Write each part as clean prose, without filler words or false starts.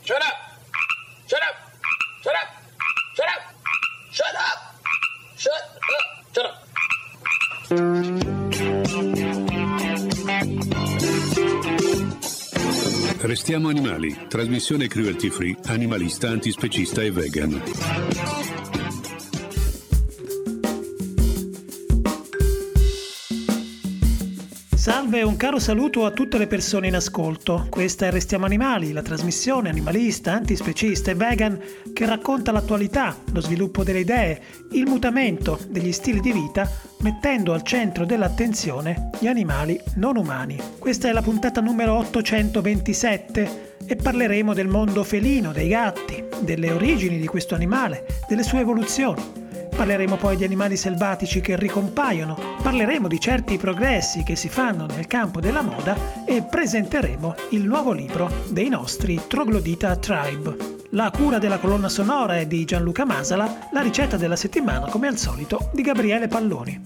Shut up! Shut up! Shut up! Shut up! Shut up! Shut up! Shut up! Restiamo animali, trasmissione cruelty free, animalista, antispecista e vegan. Salve e un caro saluto a tutte le persone in ascolto. Questa è Restiamo Animali, la trasmissione animalista, antispecista e vegan che racconta l'attualità, lo sviluppo delle idee, il mutamento degli stili di vita, mettendo al centro dell'attenzione gli animali non umani. Questa è la puntata numero 827 e parleremo del mondo felino, dei gatti, delle origini di questo animale, delle sue evoluzioni. Parleremo poi di animali selvatici che ricompaiono, parleremo di certi progressi che si fanno nel campo della moda e presenteremo il nuovo libro dei nostri Troglodita Tribe. La cura della colonna sonora è di Gianluca Masala, la ricetta della settimana, come al solito, di Gabriele Palloni.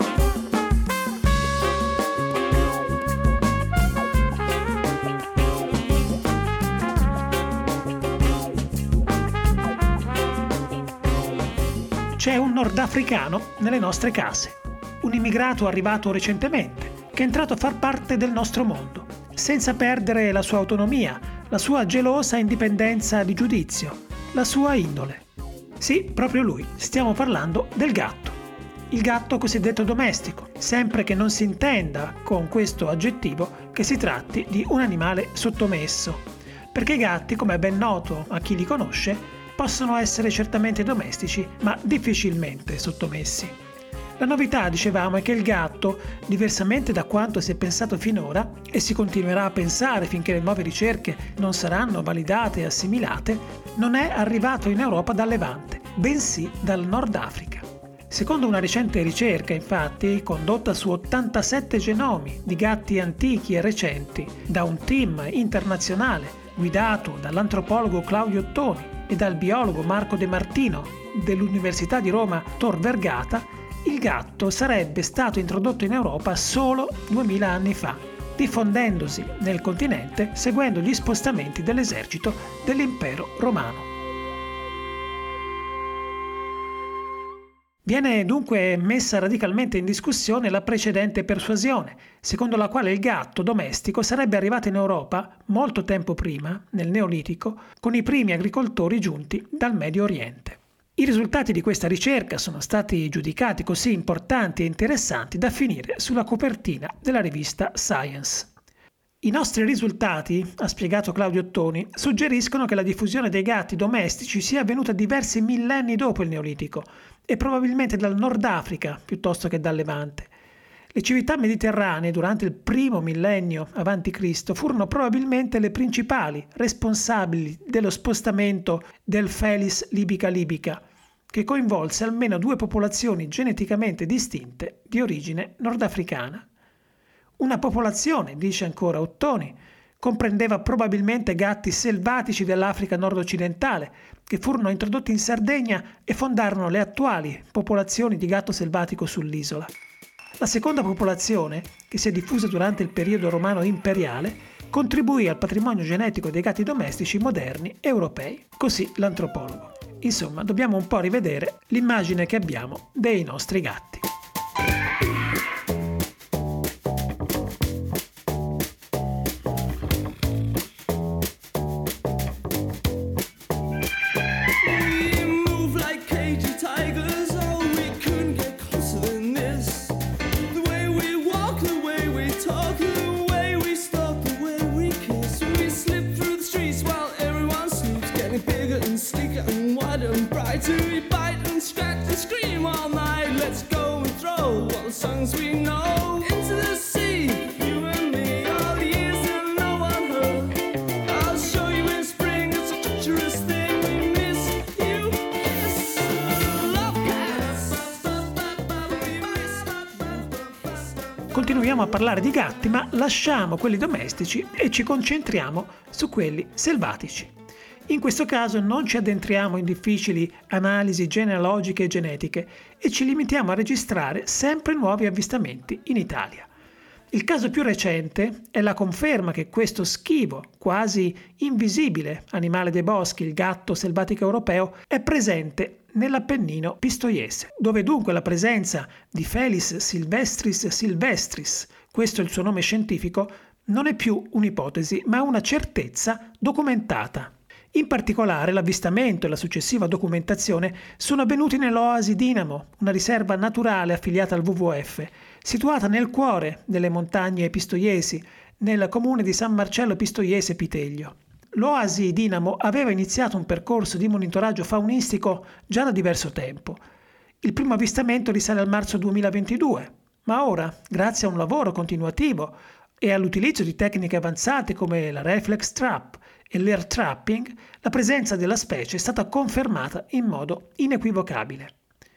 C'è un nordafricano nelle nostre case, un immigrato arrivato recentemente, che è entrato a far parte del nostro mondo, senza perdere la sua autonomia, la sua gelosa indipendenza di giudizio, la sua indole. Sì, proprio lui, stiamo parlando del gatto. Il gatto cosiddetto domestico, sempre che non si intenda con questo aggettivo che si tratti di un animale sottomesso, perché i gatti, come è ben noto a chi li conosce, possono essere certamente domestici, ma difficilmente sottomessi. La novità, dicevamo, è che il gatto, diversamente da quanto si è pensato finora, e si continuerà a pensare finché le nuove ricerche non saranno validate e assimilate, non è arrivato in Europa dal Levante, bensì dal Nord Africa. Secondo una recente ricerca, infatti, condotta su 87 genomi di gatti antichi e recenti da un team internazionale guidato dall'antropologo Claudio Ottoni e dal biologo Marco De Martino dell'Università di Roma Tor Vergata, il gatto sarebbe stato introdotto in Europa solo 2000 anni fa, diffondendosi nel continente seguendo gli spostamenti dell'esercito dell'Impero Romano. Viene dunque messa radicalmente in discussione la precedente persuasione, secondo la quale il gatto domestico sarebbe arrivato in Europa molto tempo prima, nel Neolitico, con i primi agricoltori giunti dal Medio Oriente. I risultati di questa ricerca sono stati giudicati così importanti e interessanti da finire sulla copertina della rivista Science. I nostri risultati, ha spiegato Claudio Ottoni, suggeriscono che la diffusione dei gatti domestici sia avvenuta diversi millenni dopo il Neolitico e probabilmente dal Nord Africa piuttosto che dal Levante. Le civiltà mediterranee durante il primo millennio a.C. furono probabilmente le principali responsabili dello spostamento del Felis libica, che coinvolse almeno 2 popolazioni geneticamente distinte di origine nordafricana. Una popolazione, dice ancora Ottoni, comprendeva probabilmente gatti selvatici dell'Africa nord-occidentale, che furono introdotti in Sardegna e fondarono le attuali popolazioni di gatto selvatico sull'isola. La seconda popolazione, che si è diffusa durante il periodo romano imperiale, contribuì al patrimonio genetico dei gatti domestici moderni europei. Così l'antropologo. Insomma, dobbiamo un po' rivedere l'immagine che abbiamo dei nostri gatti. We bite and scratch and scream all night. Let's go and throw all the songs we know into the sea. You and me, all the years that no one heard. I'll show you in spring, it's a treacherous thing. We miss you, yes. Love cats. Continuiamo a parlare di gatti, ma lasciamo quelli domestici e ci concentriamo su quelli selvatici. In questo caso non ci addentriamo in difficili analisi genealogiche e genetiche e ci limitiamo a registrare sempre nuovi avvistamenti in Italia. Il caso più recente è la conferma che questo schivo, quasi invisibile animale dei boschi, il gatto selvatico europeo, è presente nell'Appennino pistoiese, dove dunque la presenza di Felis silvestris silvestris, questo è il suo nome scientifico, non è più un'ipotesi, ma una certezza documentata. In particolare l'avvistamento e la successiva documentazione sono avvenuti nell'Oasi Dinamo, una riserva naturale affiliata al WWF, situata nel cuore delle montagne pistoiesi, nel comune di San Marcello Pistoiese Piteglio. L'Oasi Dinamo aveva iniziato un percorso di monitoraggio faunistico già da diverso tempo. Il primo avvistamento risale al marzo 2022, ma ora, grazie a un lavoro continuativo e all'utilizzo di tecniche avanzate come la reflex trap e l'air trapping, la presenza della specie è stata confermata in modo inequivocabile.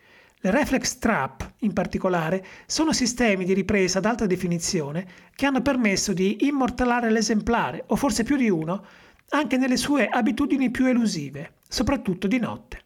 Le reflex trap, in particolare, sono sistemi di ripresa ad alta definizione che hanno permesso di immortalare l'esemplare, o forse più di uno, anche nelle sue abitudini più elusive, soprattutto di notte.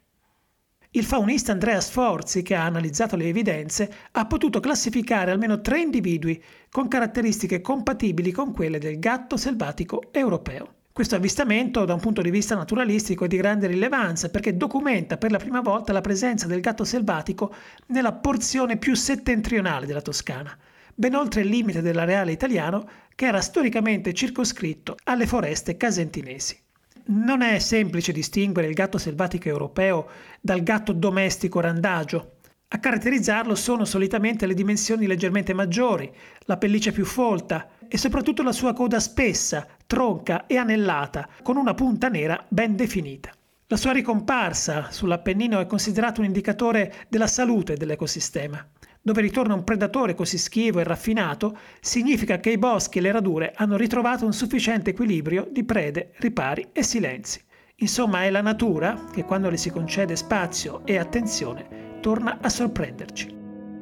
Il faunista Andrea Sforzi, che ha analizzato le evidenze, ha potuto classificare almeno 3 individui con caratteristiche compatibili con quelle del gatto selvatico europeo. Questo avvistamento, da un punto di vista naturalistico, è di grande rilevanza perché documenta per la prima volta la presenza del gatto selvatico nella porzione più settentrionale della Toscana, ben oltre il limite dell'areale italiano che era storicamente circoscritto alle foreste casentinesi. Non è semplice distinguere il gatto selvatico europeo dal gatto domestico randagio. A caratterizzarlo sono solitamente le dimensioni leggermente maggiori, la pelliccia più folta e soprattutto la sua coda spessa, tronca e anellata, con una punta nera ben definita. La sua ricomparsa sull'Appennino è considerato un indicatore della salute dell'ecosistema. Dove ritorna un predatore così schivo e raffinato, significa che i boschi e le radure hanno ritrovato un sufficiente equilibrio di prede, ripari e silenzi. Insomma, è la natura che, quando le si concede spazio e attenzione, torna a sorprenderci.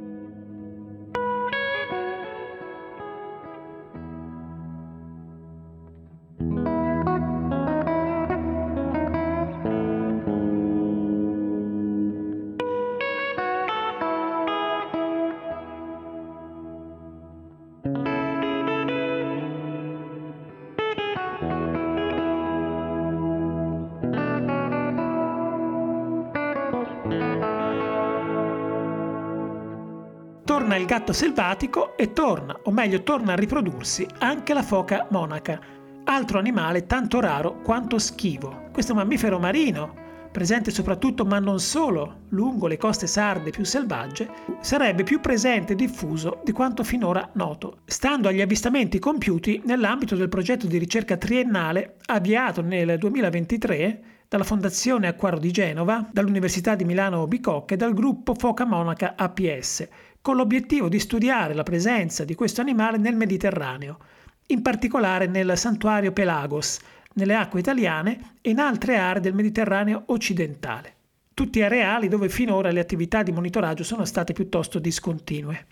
Torna il gatto selvatico e torna a riprodursi anche la foca monaca, altro animale tanto raro quanto schivo. Questo mammifero marino, presente soprattutto ma non solo lungo le coste sarde più selvagge, sarebbe più presente e diffuso di quanto finora noto, stando agli avvistamenti compiuti nell'ambito del progetto di ricerca triennale avviato nel 2023 dalla Fondazione Acquario di Genova, dall'Università di Milano Bicocca e dal gruppo Foca Monaca APS, con l'obiettivo di studiare la presenza di questo animale nel Mediterraneo, in particolare nel santuario Pelagos, nelle acque italiane e in altre aree del Mediterraneo occidentale. Tutti areali dove finora le attività di monitoraggio sono state piuttosto discontinue.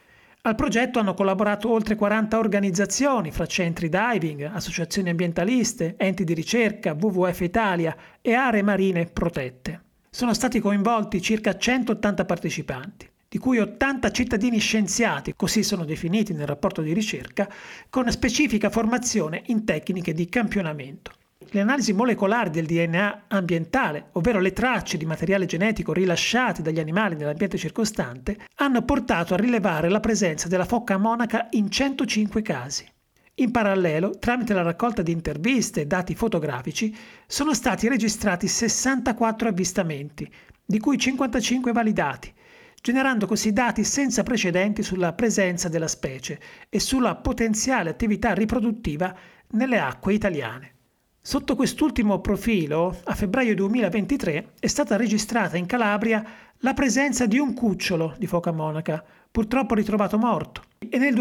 Al progetto hanno collaborato oltre 40 organizzazioni, fra centri diving, associazioni ambientaliste, enti di ricerca, WWF Italia e aree marine protette. Sono stati coinvolti circa 180 partecipanti, di cui 80 cittadini scienziati, così sono definiti nel rapporto di ricerca, con specifica formazione in tecniche di campionamento. Le analisi molecolari del DNA ambientale, ovvero le tracce di materiale genetico rilasciate dagli animali nell'ambiente circostante, hanno portato a rilevare la presenza della foca monaca in 105 casi. In parallelo, tramite la raccolta di interviste e dati fotografici, sono stati registrati 64 avvistamenti, di cui 55 validati, generando così dati senza precedenti sulla presenza della specie e sulla potenziale attività riproduttiva nelle acque italiane. Sotto quest'ultimo profilo, a febbraio 2023 è stata registrata in Calabria la presenza di un cucciolo di foca monaca, purtroppo ritrovato morto, e nel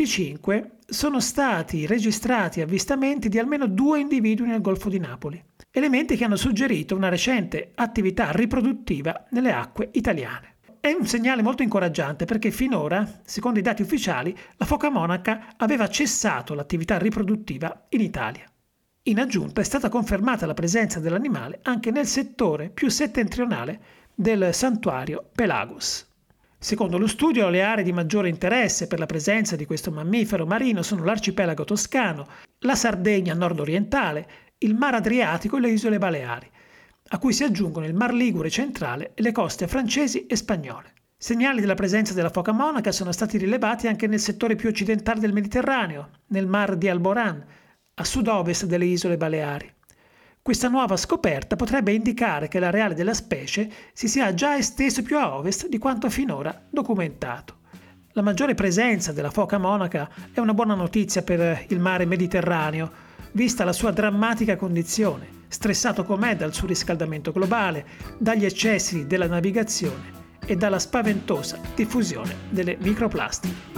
2025 sono stati registrati avvistamenti di almeno 2 individui nel Golfo di Napoli, elementi che hanno suggerito una recente attività riproduttiva nelle acque italiane. È un segnale molto incoraggiante perché finora, secondo i dati ufficiali, la foca monaca aveva cessato l'attività riproduttiva in Italia. In aggiunta è stata confermata la presenza dell'animale anche nel settore più settentrionale del santuario Pelagos. Secondo lo studio, le aree di maggiore interesse per la presenza di questo mammifero marino sono l'arcipelago toscano, la Sardegna nord-orientale, il Mar Adriatico e le isole Baleari, a cui si aggiungono il Mar Ligure centrale e le coste francesi e spagnole. Segnali della presenza della foca monaca sono stati rilevati anche nel settore più occidentale del Mediterraneo, nel Mar di Alborán, a sud-ovest delle isole Baleari. Questa nuova scoperta potrebbe indicare che l'areale della specie si sia già esteso più a ovest di quanto finora documentato. La maggiore presenza della foca monaca è una buona notizia per il mare Mediterraneo, vista la sua drammatica condizione, stressato com'è dal surriscaldamento globale, dagli eccessi della navigazione e dalla spaventosa diffusione delle microplastiche.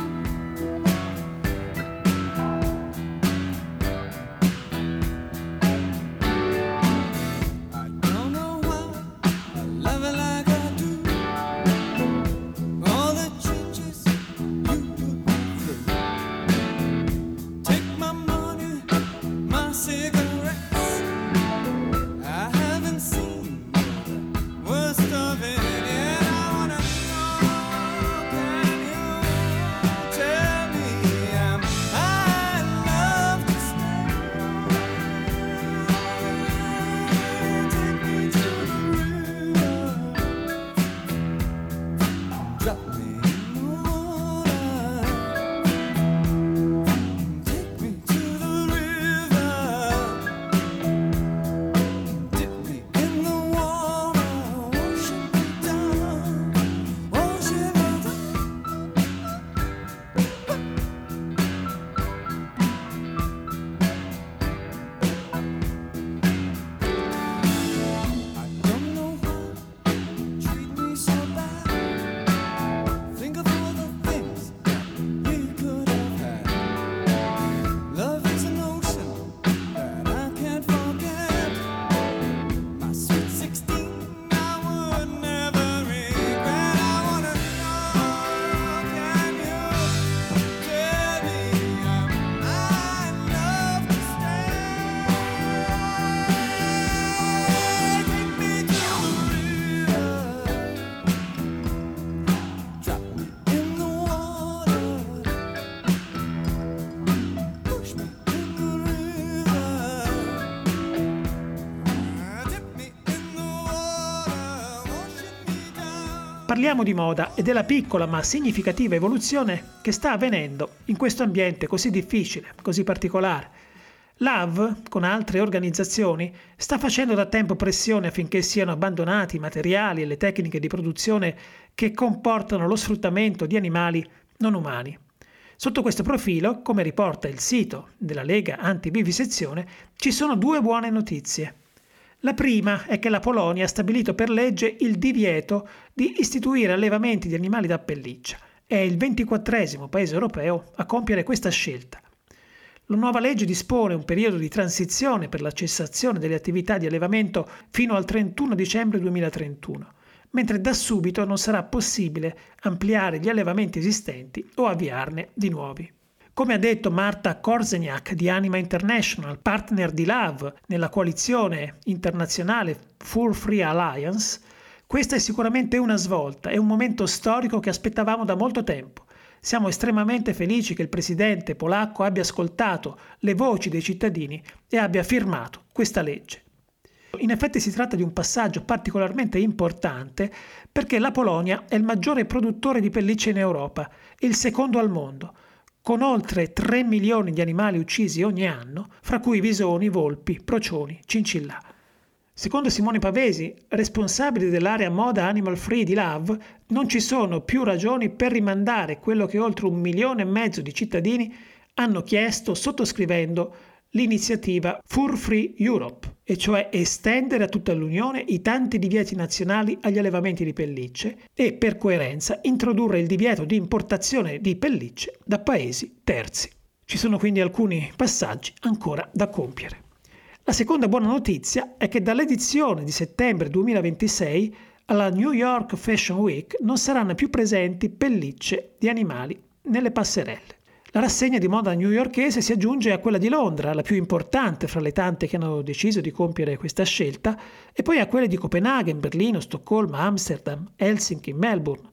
Parliamo di moda e della piccola ma significativa evoluzione che sta avvenendo in questo ambiente così difficile, così particolare. Love, con altre organizzazioni, sta facendo da tempo pressione affinché siano abbandonati i materiali e le tecniche di produzione che comportano lo sfruttamento di animali non umani. Sotto questo profilo, come riporta il sito della Lega Antivivisezione, ci sono due buone notizie. La prima è che la Polonia ha stabilito per legge il divieto di istituire allevamenti di animali da pelliccia. È il 24esimo paese europeo a compiere questa scelta. La nuova legge dispone un periodo di transizione per la cessazione delle attività di allevamento fino al 31 dicembre 2031, mentre da subito non sarà possibile ampliare gli allevamenti esistenti o avviarne di nuovi. Come ha detto Marta Korzeniak di Anima International, partner di Love nella coalizione internazionale Fur Free Alliance, questa è sicuramente una svolta, è un momento storico che aspettavamo da molto tempo. Siamo estremamente felici che il presidente polacco abbia ascoltato le voci dei cittadini e abbia firmato questa legge. In effetti si tratta di un passaggio particolarmente importante perché la Polonia è il maggiore produttore di pellicce in Europa e il secondo al mondo, con oltre 3 milioni di animali uccisi ogni anno, fra cui visoni, volpi, procioni, cincillà. Secondo Simone Pavesi, responsabile dell'area moda Animal Free di Love, non ci sono più ragioni per rimandare quello che oltre 1,5 milioni di cittadini hanno chiesto sottoscrivendo l'iniziativa Fur Free Europe, e cioè estendere a tutta l'Unione i tanti divieti nazionali agli allevamenti di pellicce e, per coerenza, introdurre il divieto di importazione di pellicce da paesi terzi. Ci sono quindi alcuni passaggi ancora da compiere. La seconda buona notizia è che dall'edizione di settembre 2026 alla New York Fashion Week non saranno più presenti pellicce di animali nelle passerelle. La rassegna di moda newyorkese si aggiunge a quella di Londra, la più importante fra le tante che hanno deciso di compiere questa scelta, e poi a quelle di Copenaghen, Berlino, Stoccolma, Amsterdam, Helsinki, Melbourne.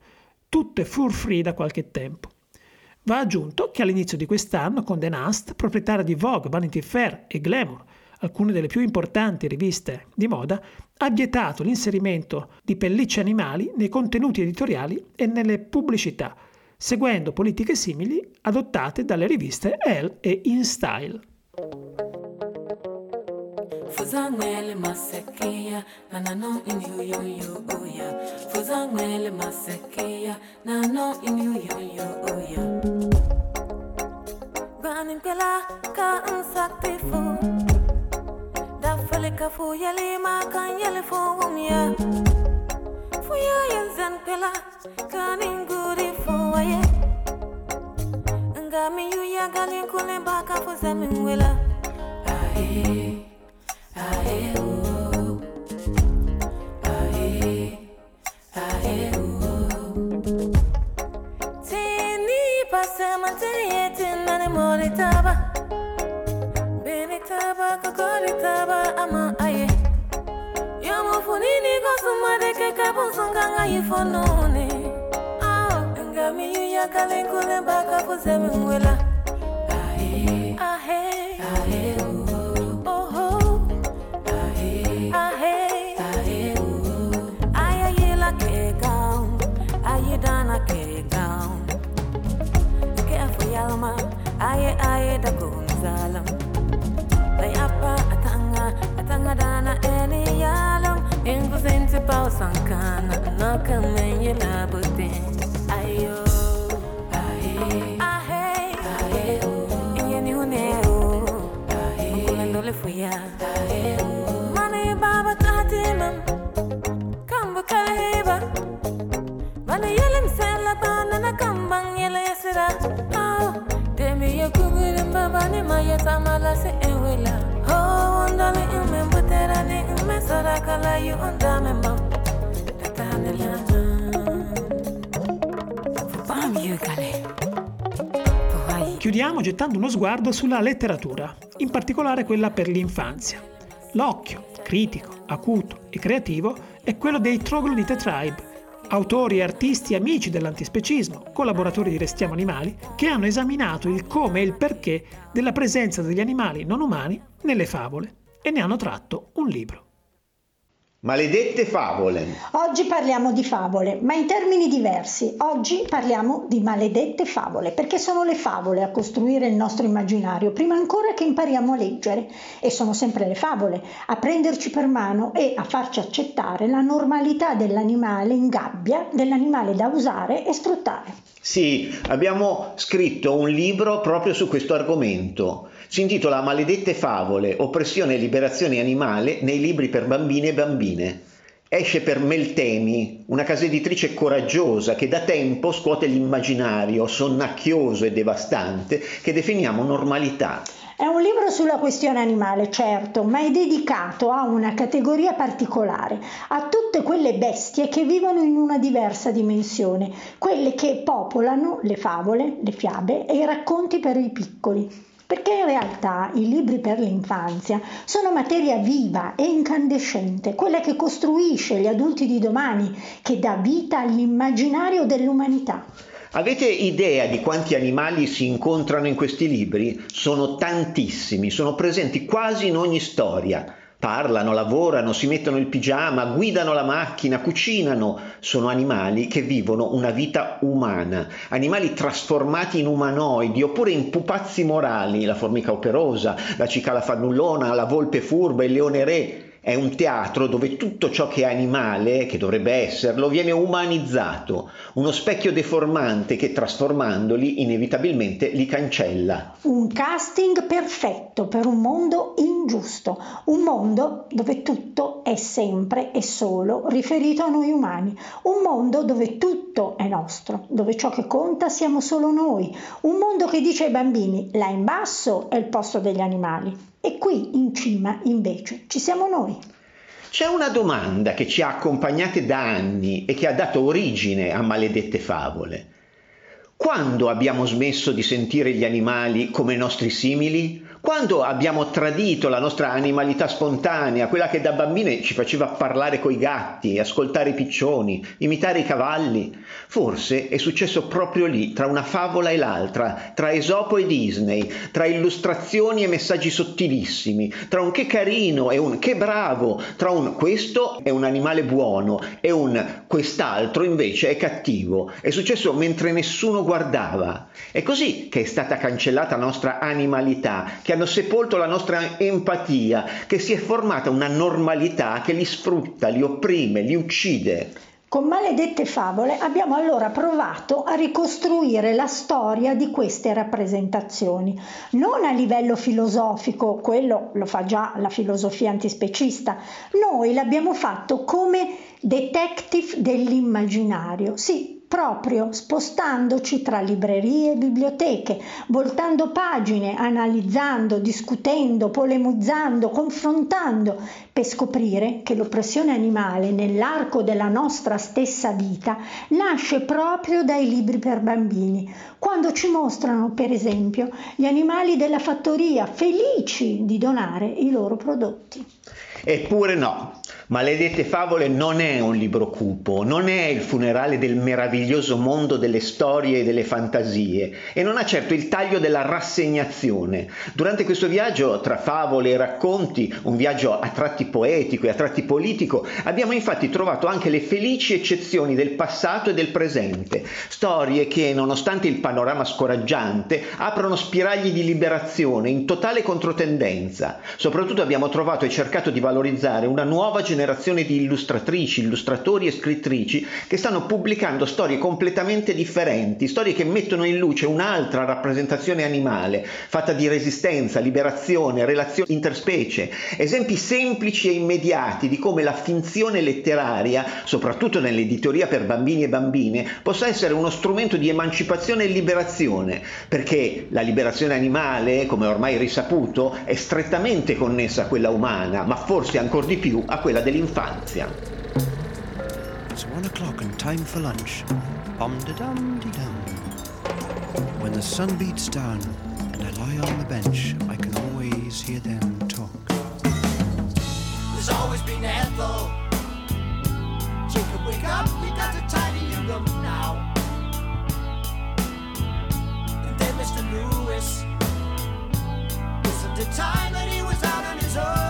tutte fur free da qualche tempo. Va aggiunto che all'inizio di quest'anno Condé Nast, proprietaria di Vogue, Vanity Fair e Glamour, alcune delle più importanti riviste di moda, ha vietato l'inserimento di pellicce animali nei contenuti editoriali e nelle pubblicità, seguendo politiche simili adottate dalle riviste Elle e InStyle. Fuzangwele masekia, nanano inu yo yo oya. Fuzangwele masekia, nanano inu yo yo oya. Gwanin pela ka unsakti fu. Dafale ka fu yale ma kan yale fu umya. Fu ya yanzan pela kanin guri fu waye. Ngami yu ya galin kulen baka fu zamin wela. Ahe. Ae oh, ae, ae oh. Tini pasama tini nani mori taba, beni taba kokori taba ama aye. Yomo funini kosuma de ke kabusunganga yifonone. Ngami yuya kalenkule baka fuzemi mwela. Ae, ae, ae oh. Aye aye da gonzalam Lay apa atanga dana eni yalam Ingu senti pau sankana Naka menye labutin Ayo Aye Aye Aye Inye ni huneo Aye Kulendole fuya Aye Mane baba tatimam Kambu kalheba Mane yelim sela bana na kambang yele yesira Demi ya kubiri mbabani maya tamala se ewela Ho ondale ime mbutera ni ime sarakala yu ondame mam Tatane lana Fubami yu gale Chiudiamo gettando uno sguardo sulla letteratura, in particolare quella per l'infanzia. L'occhio, critico, acuto e creativo, è quello dei Troglodite Tribe, autori e artisti amici dell'antispecismo, collaboratori di Restiamo Animali, che hanno esaminato il come e il perché della presenza degli animali non umani nelle favole e ne hanno tratto un libro. Maledette favole. Oggi parliamo di favole, ma in termini diversi. Oggi parliamo di maledette favole, perché sono le favole a costruire il nostro immaginario, prima ancora che impariamo a leggere. E sono sempre le favole a prenderci per mano e a farci accettare la normalità dell'animale in gabbia, dell'animale da usare e sfruttare. Sì, abbiamo scritto un libro proprio su questo argomento. Si intitola Maledette favole, oppressione e liberazione animale nei libri per bambini e bambine. Esce per Meltemi, una casa editrice coraggiosa che da tempo scuote l'immaginario sonnacchioso e devastante che definiamo normalità. È un libro sulla questione animale, certo, ma è dedicato a una categoria particolare, a tutte quelle bestie che vivono in una diversa dimensione, quelle che popolano le favole, le fiabe e i racconti per i piccoli. Perché in realtà i libri per l'infanzia sono materia viva e incandescente, quella che costruisce gli adulti di domani, che dà vita all'immaginario dell'umanità. Avete idea di quanti animali si incontrano in questi libri? Sono tantissimi, sono presenti quasi in ogni storia. Parlano, lavorano, si mettono il pigiama, guidano la macchina, cucinano. Sono animali che vivono una vita umana, animali trasformati in umanoidi oppure in pupazzi morali, la formica operosa, la cicala fannullona, la volpe furba, il leone re. È un teatro dove tutto ciò che è animale, che dovrebbe esserlo, viene umanizzato, uno specchio deformante che trasformandoli inevitabilmente li cancella. Un casting perfetto per un mondo ingiusto, un mondo dove tutto è sempre e solo riferito a noi umani, un mondo dove tutto è nostro, dove ciò che conta siamo solo noi, un mondo che dice ai bambini là in basso è il posto degli animali. E qui in cima invece ci siamo noi. C'è una domanda che ci ha accompagnate da anni e che ha dato origine a Maledette favole. Quando abbiamo smesso di sentire gli animali come nostri simili? Quando abbiamo tradito la nostra animalità spontanea, quella che da bambine ci faceva parlare coi gatti, ascoltare i piccioni, imitare i cavalli? Forse è successo proprio lì, tra una favola e l'altra, tra Esopo e Disney, tra illustrazioni e messaggi sottilissimi, tra un che carino e un che bravo, tra un questo è un animale buono e un quest'altro invece è cattivo. È successo mentre nessuno guardava. È così che è stata cancellata la nostra animalità, che hanno sepolto la nostra empatia, che si è formata una normalità che li sfrutta, li opprime, li uccide. Con Maledette Favole abbiamo allora provato a ricostruire la storia di queste rappresentazioni, non a livello filosofico, quello lo fa già la filosofia antispecista, noi l'abbiamo fatto come detective dell'immaginario, sì, proprio spostandoci tra librerie e biblioteche, voltando pagine, analizzando, discutendo, polemizzando, confrontando, per scoprire che l'oppressione animale nell'arco della nostra stessa vita nasce proprio dai libri per bambini, quando ci mostrano, per esempio, gli animali della fattoria felici di donare i loro prodotti. Eppure no, Maledette Favole non è un libro cupo, non è il funerale del meraviglioso mondo delle storie e delle fantasie e non ha certo il taglio della rassegnazione. Durante questo viaggio tra favole e racconti, un viaggio a tratti poetico e a tratti politico, abbiamo infatti trovato anche le felici eccezioni del passato e del presente, storie che, nonostante il panorama scoraggiante, aprono spiragli di liberazione in totale controtendenza. Soprattutto abbiamo trovato e cercato di valorizzare una nuova generazione di illustratrici, illustratori e scrittrici che stanno pubblicando storie completamente differenti, storie che mettono in luce un'altra rappresentazione animale, fatta di resistenza, liberazione, relazioni interspecie, esempi semplici e immediati di come la finzione letteraria, soprattutto nell'editoria per bambini e bambine, possa essere uno strumento di emancipazione e liberazione, perché la liberazione animale, come ormai risaputo, è strettamente connessa a quella umana, ma forse ancor di più a quella dell'infanzia. It's 1 o'clock and time for lunch. Bum-da-dum-de-dum. When the sun beats down and I lie on the bench, I can always hear them talk. There's always been Ethel. Jacob, wake up, we got to tidy your room now. And then Mr. Lewis, isn't it time that he was out on his own?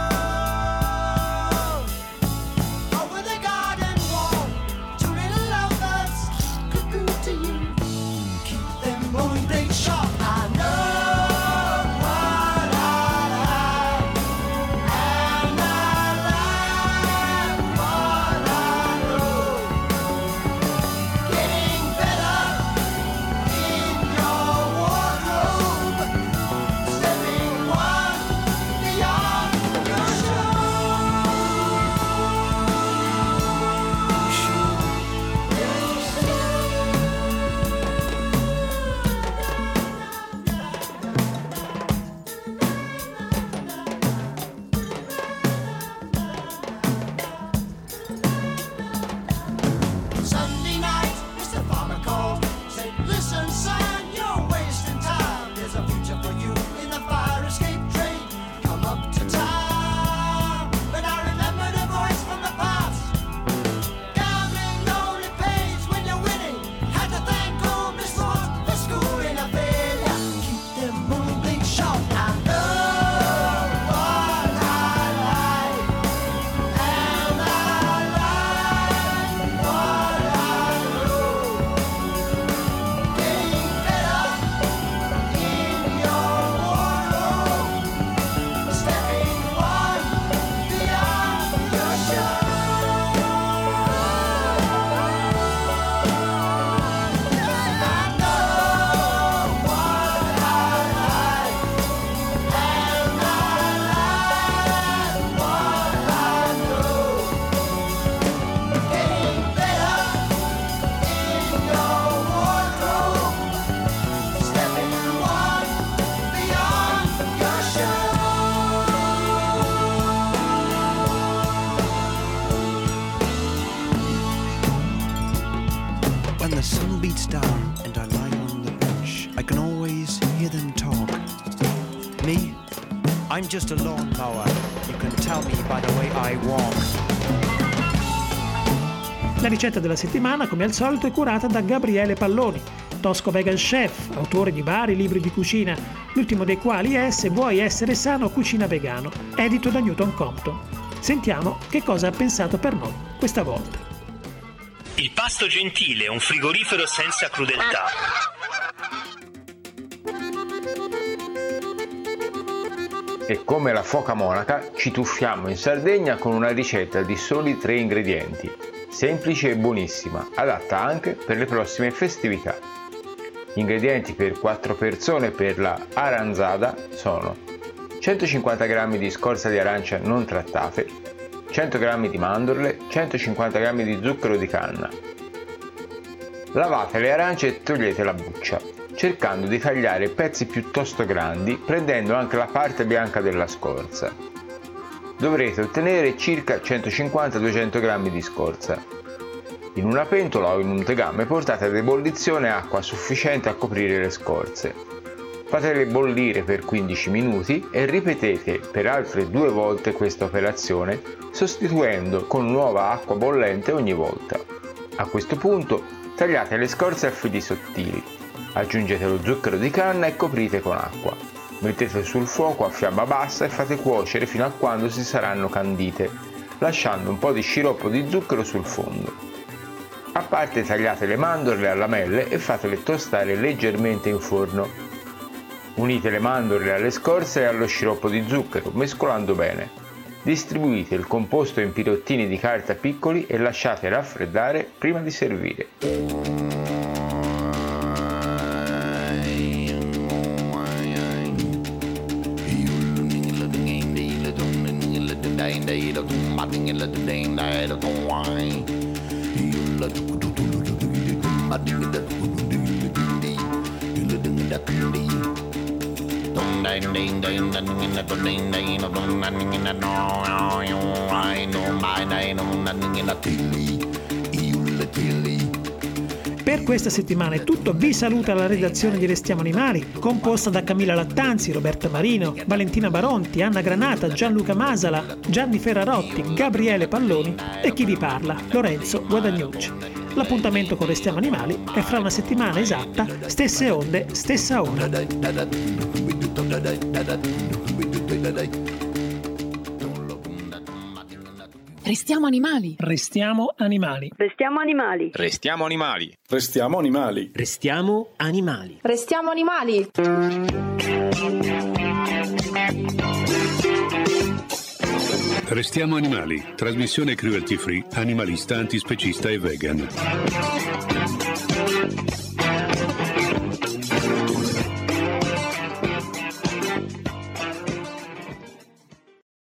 Over the garden wall, 2 little lovers, cuckoo to you. Keep them going, they shot. I know what I like, and I like what I know. Getting better in your wardrobe, stepping one I'm just a lawnmower. You can tell me by the way I walk. La ricetta della settimana, come al solito, è curata da Gabriele Palloni, tosco vegan chef, autore di vari libri di cucina, l'ultimo dei quali è Se vuoi essere sano, cucina vegano, edito da Newton Compton. Sentiamo che cosa ha pensato per noi questa volta. Il pasto gentile, un frigorifero senza crudeltà. E come la foca monaca ci tuffiamo in Sardegna con una ricetta di soli 3 ingredienti, semplice e buonissima, adatta anche per le prossime festività. Gli ingredienti per 4 persone per la aranzada sono 150 g di scorza di arancia non trattate, 100 g di mandorle, 150 g di zucchero di canna. Lavate le arance e togliete la buccia, cercando di tagliare pezzi piuttosto grandi, prendendo anche la parte bianca della scorza. Dovrete ottenere circa 150-200 g di scorza. In una pentola o in un tegame portate ad ebollizione acqua sufficiente a coprire le scorze. Fatele bollire per 15 minuti e ripetete per altre 2 volte questa operazione, sostituendo con nuova acqua bollente ogni volta. A questo punto tagliate le scorze a fili sottili, aggiungete lo zucchero di canna e coprite con acqua. Mettete sul fuoco a fiamma bassa e fate cuocere fino a quando si saranno candite, lasciando un po' di sciroppo di zucchero sul fondo. A parte tagliate le mandorle a lamelle e fatele tostare leggermente in forno. Unite le mandorle alle scorze e allo sciroppo di zucchero, mescolando bene. Distribuite il composto in pirottini di carta piccoli e lasciate raffreddare prima di servire. Per questa settimana è tutto, vi saluta la redazione di Restiamo Animali, composta da Camilla Lattanzi, Roberta Marino, Valentina Baronti, Anna Granata, Gianluca Masala, Gianni Ferrarotti, Gabriele Palloni e chi vi parla, Lorenzo Guadagnucci. L'appuntamento con Restiamo Animali è fra una settimana esatta, stesse onde, stessa ora. Restiamo animali. Restiamo animali. Restiamo animali. Restiamo animali. Restiamo animali. Restiamo animali. Restiamo animali. Restiamo animali, trasmissione cruelty free, animalista, antispecista e vegan.